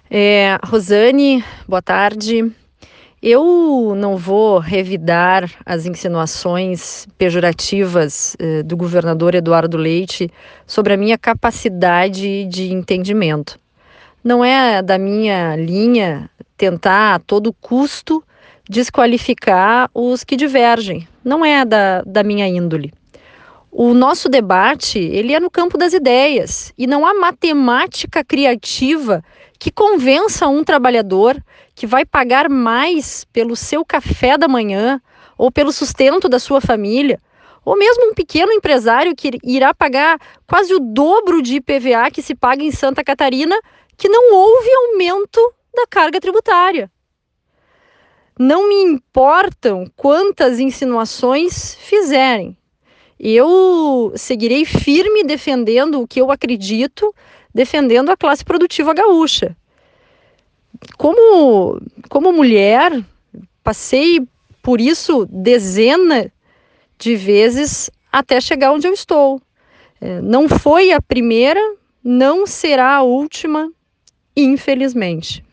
Rosane, boa tarde. Eu não vou revidar as insinuações pejorativas do governador Eduardo Leite sobre a minha capacidade de entendimento. Não é da minha linha tentar a todo custo desqualificar os que divergem. Não é da minha índole. O nosso debate, ele é no campo das ideias e não há matemática criativa que convença um trabalhador que vai pagar mais pelo seu café da manhã ou pelo sustento da sua família, ou mesmo um pequeno empresário que irá pagar quase o dobro de IPVA que se paga em Santa Catarina, que não houve aumento da carga tributária. Não me importam quantas insinuações fizerem. Eu seguirei firme defendendo o que eu acredito, defendendo a classe produtiva gaúcha. Como mulher, passei por isso dezenas de vezes até chegar onde eu estou. Não foi a primeira, não será a última, infelizmente.